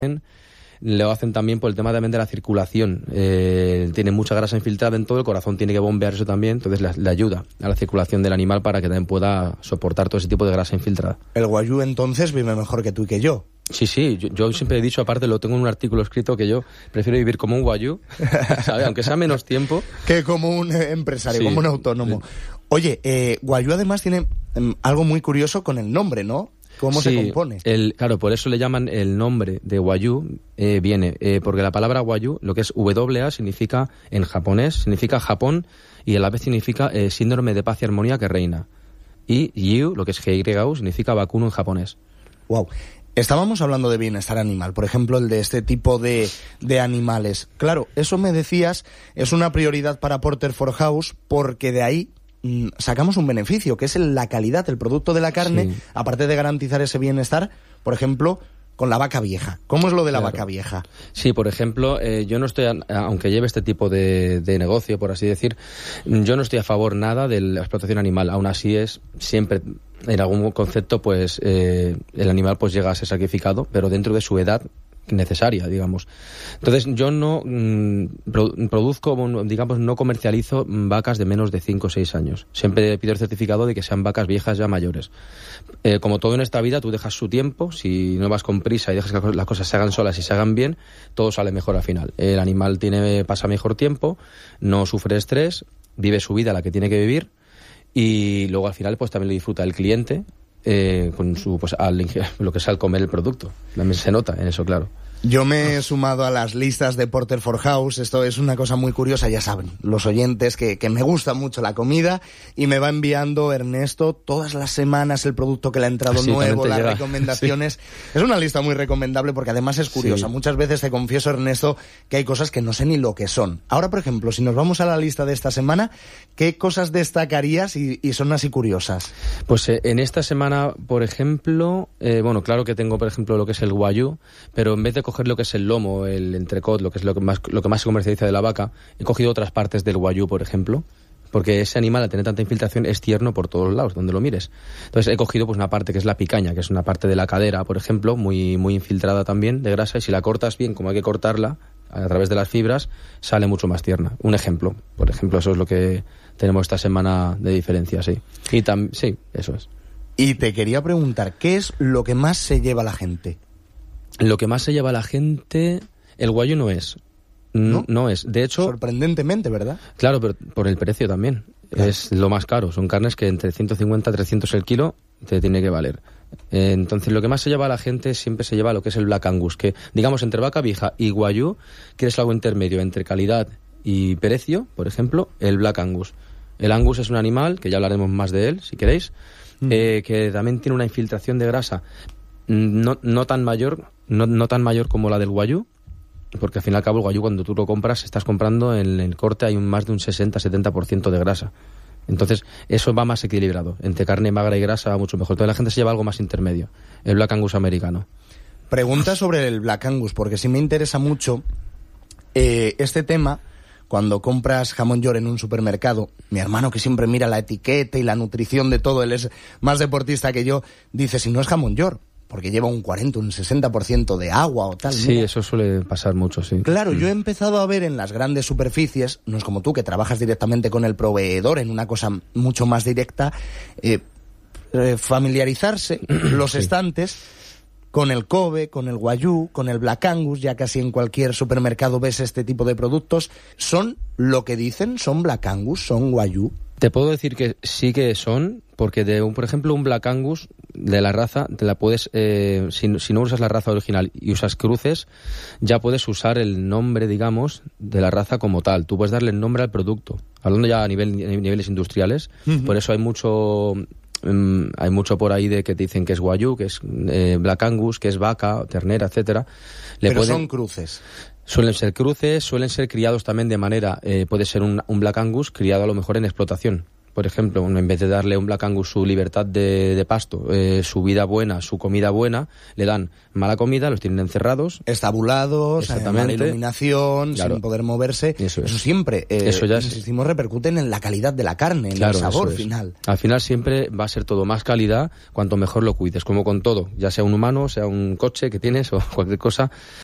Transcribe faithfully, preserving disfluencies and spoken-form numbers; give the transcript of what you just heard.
lo hacen también por el tema también de la circulación. Eh, tiene mucha grasa infiltrada en todo, el corazón tiene que bombear eso también, entonces le, le ayuda a la circulación del animal para que también pueda soportar todo ese tipo de grasa infiltrada. El Wagyu entonces vive mejor que tú y que yo. Sí, sí, yo, yo siempre he dicho, aparte lo tengo en un artículo escrito, que yo prefiero vivir como un Wagyu, ¿sabes? Aunque sea menos tiempo. Que como un empresario, sí, como un autónomo. Sí. Oye, eh, Wagyu además tiene eh, algo muy curioso con el nombre, ¿no? ¿Cómo sí, se compone? El, claro, por eso le llaman el nombre de Wagyu, eh, viene, eh, porque la palabra Wagyu, lo que es W A, significa, en japonés, significa Japón, y a la vez significa eh, síndrome de paz y armonía que reina. Y Yu, lo que es G Y U, significa vacuno en japonés. Wow. Estábamos hablando de bienestar animal, por ejemplo, el de este tipo de, de animales. Claro, eso me decías, es una prioridad para Porter-Forhouse, porque de ahí sacamos un beneficio, que es la calidad, el producto de la carne, sí. Aparte de garantizar ese bienestar, por ejemplo, con la vaca vieja. ¿Cómo es lo de la claro. vaca vieja? Sí, por ejemplo, eh, yo no estoy, aunque lleve este tipo de, de negocio, por así decir, yo no estoy a favor nada de la explotación animal. Aún así es siempre, en algún concepto, pues eh, el animal pues llega a ser sacrificado, pero dentro de su edad necesaria, digamos. Entonces yo no mmm, produzco, digamos, no comercializo vacas de menos de cinco o seis años. Siempre pido el certificado de que sean vacas viejas ya mayores. Eh, como todo en esta vida, tú dejas su tiempo, si no vas con prisa y dejas que las cosas se hagan solas y se hagan bien, todo sale mejor al final. El animal tiene pasa mejor tiempo, no sufre estrés, vive su vida la que tiene que vivir, y luego al final pues también lo disfruta el cliente, Eh, con su pues al, lo que es al comer el producto. También se nota en eso, claro. Yo me he sumado a las listas de Porter-Forhouse. Esto es una cosa muy curiosa, ya saben los oyentes que, que me gusta mucho la comida, y me va enviando Ernesto todas las semanas el producto que le ha entrado sí, nuevo, las llega. recomendaciones. Sí. Es una lista muy recomendable porque además es curiosa. Sí. Muchas veces te confieso, Ernesto, que hay cosas que no sé ni lo que son. Ahora, por ejemplo, si nos vamos a la lista de esta semana, ¿qué cosas destacarías y, y son así curiosas? Pues eh, en esta semana, por ejemplo, eh, bueno, claro que tengo, por ejemplo, lo que es el Wagyu, pero en vez de coger lo que es el lomo, el entrecot, lo que es lo que más lo que más se comercializa de la vaca, he cogido otras partes del Wagyu, por ejemplo, porque ese animal, al tener tanta infiltración, es tierno por todos lados, donde lo mires. Entonces he cogido pues una parte que es la picaña, que es una parte de la cadera, por ejemplo, muy muy infiltrada también de grasa, y si la cortas bien, como hay que cortarla, a través de las fibras, sale mucho más tierna. Un ejemplo, por ejemplo, eso es lo que tenemos esta semana de diferencia, sí. Y tam- sí, eso es. Y te quería preguntar, ¿qué es lo que más se lleva la gente? Lo que más se lleva la gente, el Wagyu no es. No, no es. De hecho, sorprendentemente, ¿verdad? Claro, pero por el precio también. Claro. Es lo más caro. Son carnes que entre ciento cincuenta a trescientos el kilo te tiene que valer. Eh, entonces, lo que más se lleva a la gente siempre se lleva lo que es el Black Angus, que, digamos, entre vaca vieja y Wagyu, quieres algo intermedio entre calidad y precio, por ejemplo, el Black Angus. El Angus es un animal, que ya hablaremos más de él, si queréis, mm. eh, que también tiene una infiltración de grasa no, no tan mayor, no, no tan mayor como la del Wagyu, porque al fin y al cabo el Wagyu, cuando tú lo compras, estás comprando en el corte hay un, más de un sesenta a setenta por ciento de grasa. Entonces eso va más equilibrado, entre carne magra y grasa va mucho mejor. Entonces la gente se lleva algo más intermedio, el Black Angus americano. Pregunta sobre el Black Angus, porque sí me interesa mucho eh, este tema. Cuando compras jamón york en un supermercado, mi hermano, que siempre mira la etiqueta y la nutrición de todo, él es más deportista que yo, dice, si no es jamón york, porque lleva un cuarenta, un sesenta por ciento de agua o tal. Sí, ¿no? Eso suele pasar mucho, sí. Claro, mm. yo he empezado a ver en las grandes superficies, no es como tú, que trabajas directamente con el proveedor en una cosa mucho más directa, eh, eh, familiarizarse los sí. estantes con el Kobe, con el Wagyu, con el Black Angus, ya casi en cualquier supermercado ves este tipo de productos. ¿Son lo que dicen? ¿Son Black Angus? ¿Son Wagyu? Te puedo decir que sí que son, porque de un, por ejemplo, un Black Angus de la raza, te la puedes, eh, si, si no usas la raza original y usas cruces, ya puedes usar el nombre, digamos, de la raza como tal. Tú puedes darle el nombre al producto, hablando ya a nivel, niveles industriales. Uh-huh. Por eso hay mucho... Um, hay mucho por ahí de que te dicen que es Wagyu, que es eh, Black Angus, que es vaca, ternera, etcétera. Le Pero pueden... son cruces. Suelen ser cruces, suelen ser criados también de manera, eh, puede ser un, un Black Angus criado a lo mejor en explotación, por ejemplo, en vez de darle a un Black Angus su libertad de, de pasto, eh, su vida buena, su comida buena, le dan mala comida, los tienen encerrados. Estabulados, mala iluminación, claro, sin poder moverse. Eso, eso siempre, eh, eso ya insistimos, repercuten en la calidad de la carne, en claro, el sabor final. Al final siempre va a ser todo más calidad cuanto mejor lo cuides, como con todo, ya sea un humano, sea un coche que tienes o cualquier cosa,